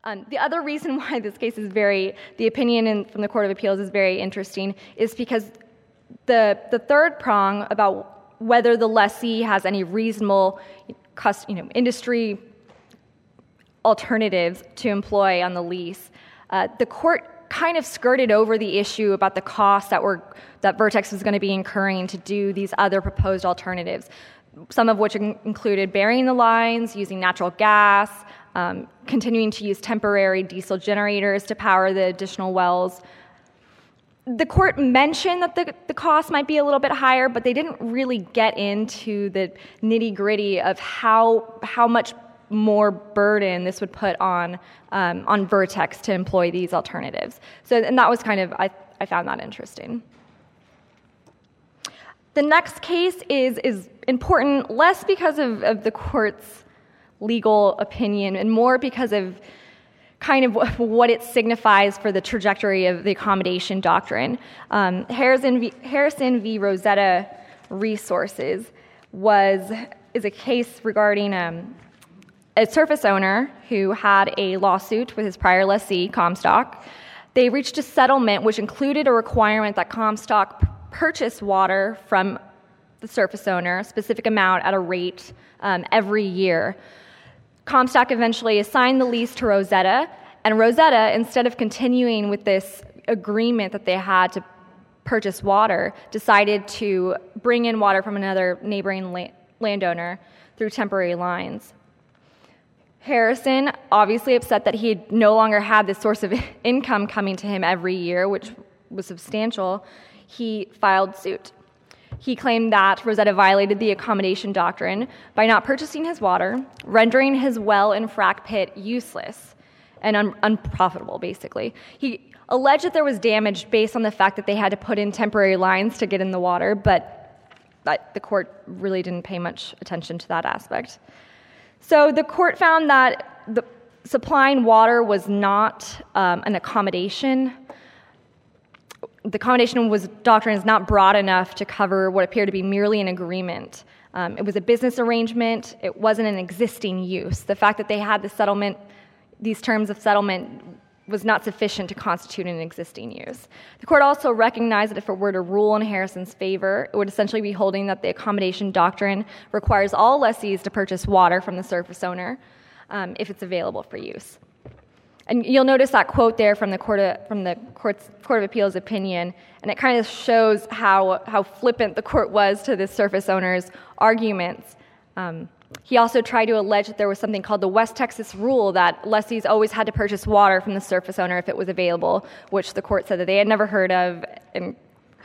The other reason why this case is the opinion from the Court of Appeals is very interesting is because the third prong about whether the lessee has any reasonable industry alternatives to employ on the lease, the court kind of skirted over the issue about the costs that Vertex was going to be incurring to do these other proposed alternatives, some of which included burying the lines, using natural gas, continuing to use temporary diesel generators to power the additional wells. The court mentioned that the cost might be a little bit higher, but they didn't really get into the nitty-gritty of how much more burden this would put on Vertex to employ these alternatives. And that was I found that interesting. The next case is important less because of the court's legal opinion and more because of what it signifies for the trajectory of the accommodation doctrine. Harrison v. Rosetta Resources is a case regarding a surface owner who had a lawsuit with his prior lessee, Comstock. They reached a settlement which included a requirement that Comstock purchase water from the surface owner, a specific amount at a rate every year. Comstock eventually assigned the lease to Rosetta, and Rosetta, instead of continuing with this agreement that they had to purchase water, decided to bring in water from another neighboring landowner through temporary lines. Harrison, obviously upset that he no longer had this source of income coming to him every year, which was substantial, he filed suit. He claimed that Rosetta violated the accommodation doctrine by not purchasing his water, rendering his well and frac pit useless and unprofitable, basically. He alleged that there was damage based on the fact that they had to put in temporary lines to get in the water, but the court really didn't pay much attention to that aspect. So the court found that supplying water was not an accommodation. The accommodation doctrine is not broad enough to cover what appeared to be merely an agreement. It was a business arrangement. It wasn't an existing use. The fact that they had these terms of settlement was not sufficient to constitute an existing use. The court also recognized that if it were to rule in Harrison's favor, it would essentially be holding that the accommodation doctrine requires all lessees to purchase water from the surface owner if it's available for use. And you'll notice that quote there from the Court of Appeals opinion, and it kind of shows how flippant the court was to the surface owner's arguments. He also tried to allege that there was something called the West Texas rule that lessees always had to purchase water from the surface owner if it was available, which the court said that they had never heard of, and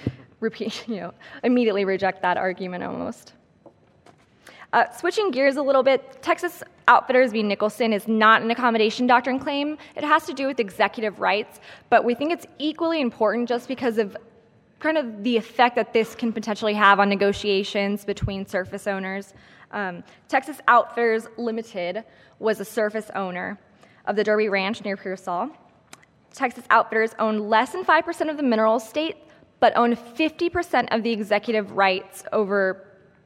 immediately reject that argument almost. Switching gears a little bit, Texas Outfitters v. Nicholson is not an accommodation doctrine claim. It has to do with executive rights, but we think it's equally important just because of kind of the effect that this can potentially have on negotiations between surface owners. Texas Outfitters Limited was a surface owner of the Derby Ranch near Pearsall. Texas Outfitters owned less than 5% of the mineral estate, but owned 50% of the executive rights over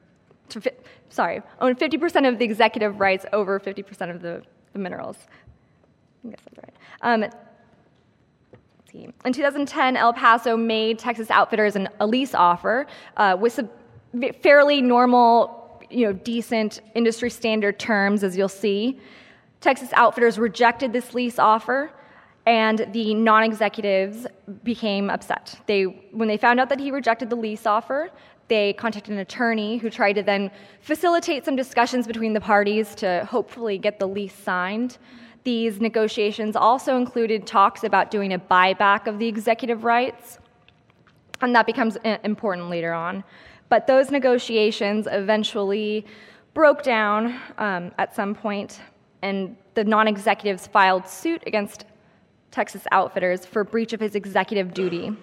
50% of the executive rights over 50% of the minerals. I guess that's right. Let's see. In 2010, El Paso made Texas Outfitters a lease offer with some fairly normal, decent industry standard terms, as you'll see. Texas Outfitters rejected this lease offer, and the non-executives became upset. When they found out that he rejected the lease offer, they contacted an attorney who tried to then facilitate some discussions between the parties to hopefully get the lease signed. These negotiations also included talks about doing a buyback of the executive rights, and that becomes important later on. But those negotiations eventually broke down at some point, and the non-executives filed suit against Texas Outfitters for breach of his executive duty.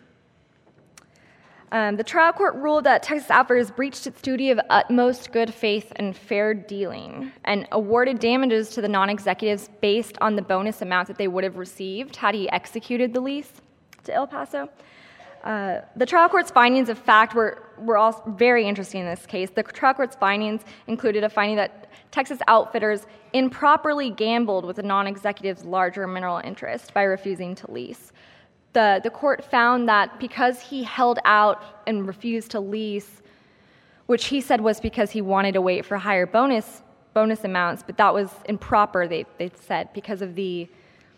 The trial court ruled that Texas Outfitters breached its duty of utmost good faith and fair dealing and awarded damages to the non-executives based on the bonus amount that they would have received had he executed the lease to El Paso. The trial court's findings of fact were all very interesting in this case. The trial court's findings included a finding that Texas Outfitters improperly gambled with the non-executive's larger mineral interest by refusing to lease. The court found that because he held out and refused to lease, which he said was because he wanted to wait for higher bonus amounts, but that was improper, they said, because of the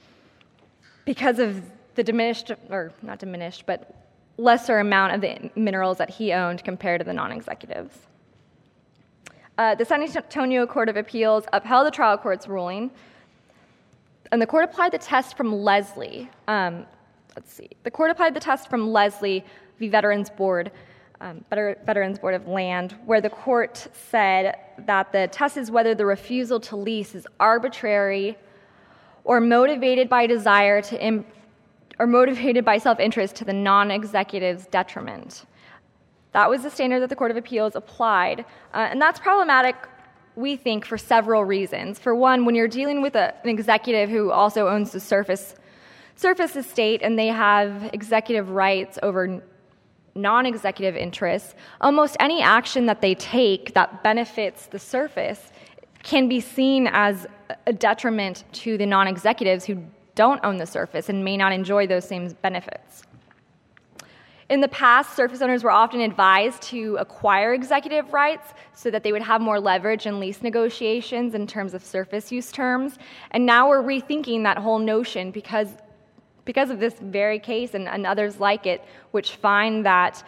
diminished, or not diminished, but lesser amount of the minerals that he owned compared to the non-executives. The San Antonio Court of Appeals upheld the trial court's ruling, and the court applied the test from Leslie. The court applied the test from Leslie v. Veterans Board of Land, where the court said that the test is whether the refusal to lease is arbitrary or motivated by desire or motivated by self-interest to the non-executive's detriment. That was the standard that the Court of Appeals applied, and that's problematic, we think, for several reasons. For one, when you're dealing with an executive who also owns the surface estate and they have executive rights over non-executive interests, almost any action that they take that benefits the surface can be seen as a detriment to the non-executives who don't own the surface and may not enjoy those same benefits. In the past, surface owners were often advised to acquire executive rights so that they would have more leverage in lease negotiations in terms of surface use terms, and now we're rethinking that whole notion because of this very case and others like it, which find that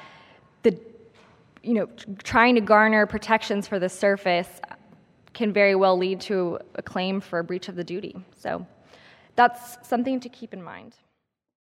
trying to garner protections for the surface can very well lead to a claim for a breach of the duty. So that's something to keep in mind.